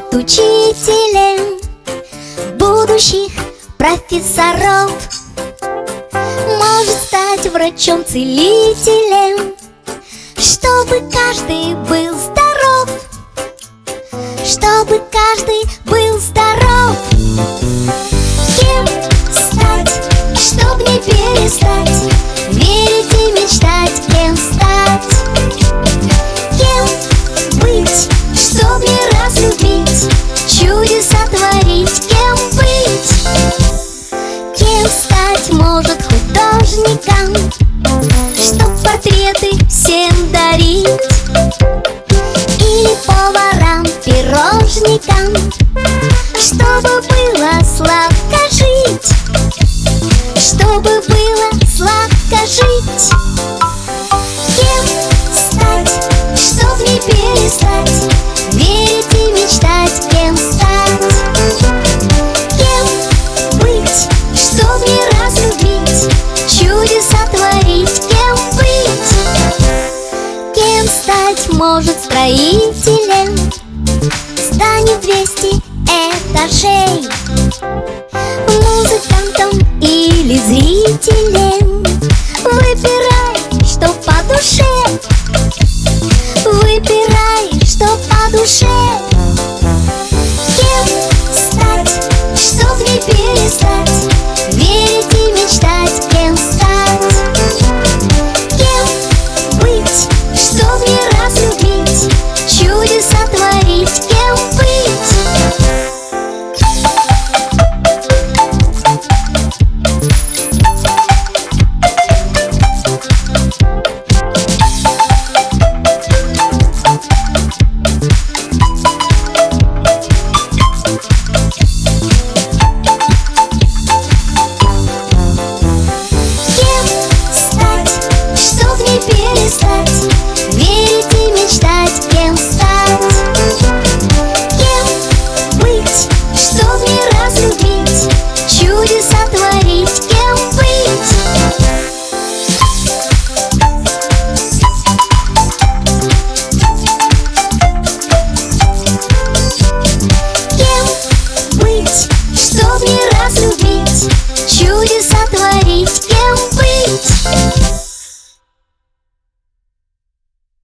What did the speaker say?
учителем будущих профессоров. Может стать врачом-целителем, чтобы каждый был здоров, чтобы каждый был здоров. Кем стать, чтоб не перестать верить и мечтать? Кем стать? Кем быть, чтоб не разлюбить, чудеса творить? Кем быть? Кем стать может художником, чтоб портреты всем дарить? Или поварам-пирожникам, чтобы было сладко жить, чтобы было сладко жить. Кем стать, чтоб не перестать верить и мечтать? Кем стать? Кем быть, чтоб не разлюбить, чудеса творить? Кем быть? Кем стать может строителем, зданий 200 этажей, музыкантом или зрителем,